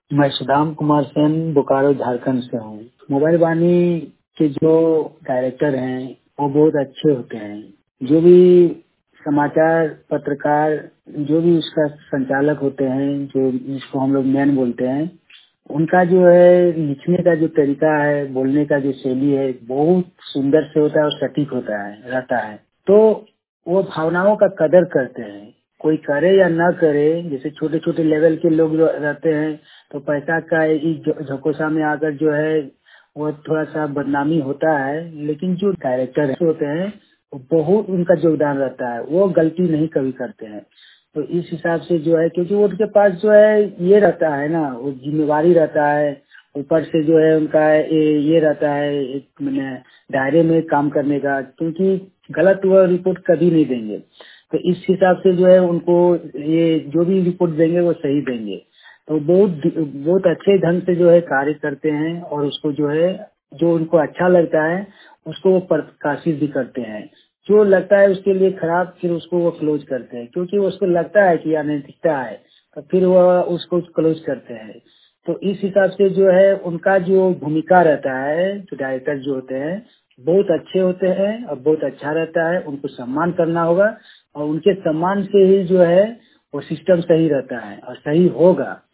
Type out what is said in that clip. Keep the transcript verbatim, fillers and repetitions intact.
मैं सुदाम कुमार सेन बोकारो झारखंड से हूँ। मोबाइल वाणी के जो डायरेक्टर हैं वो बहुत अच्छे होते हैं। जो भी समाचार पत्रकार जो भी उसका संचालक होते हैं, जो जिसको हम लोग मैन बोलते हैं, उनका जो है लिखने का जो तरीका है, बोलने का जो शैली है, बहुत सुंदर से होता है और सटीक होता है रहता है। तो वो भावनाओं का कदर करते हैं। कोई करे या ना करे, जैसे छोटे छोटे लेवल के लोग जो रहते हैं तो पैसा का इस झकोसा में आकर जो है वो थोड़ा सा बदनामी होता है। लेकिन जो डायरेक्टर होते हैं वो बहुत उनका योगदान रहता है, वो गलती नहीं कभी करते हैं। तो इस हिसाब से जो है, क्योंकि उनके पास जो है ये रहता है ना, वो जिम्मेवारी रहता है, ऊपर से जो है उनका ये, ये रहता है एक मैंने दायरे में काम करने का, क्योंकि गलत वो रिपोर्ट कभी नहीं देंगे। तो इस हिसाब से जो है उनको ये जो भी रिपोर्ट देंगे वो सही देंगे। तो बहुत बहुत अच्छे ढंग से जो है कार्य करते हैं और उसको जो है जो उनको अच्छा लगता है उसको वो प्रकाशित भी करते हैं। जो लगता है उसके लिए खराब, फिर उसको वो क्लोज करते हैं, क्योंकि उसको लगता है कि अनैतिकता है तो फिर वो उसको क्लोज करते हैं। तो इस हिसाब से जो है उनका जो भूमिका रहता है, जो डायरेक्टर जो होते हैं बहुत अच्छे होते हैं और बहुत अच्छा रहता है। उनको सम्मान करना होगा और उनके सम्मान से ही जो है वो सिस्टम सही रहता है और सही होगा।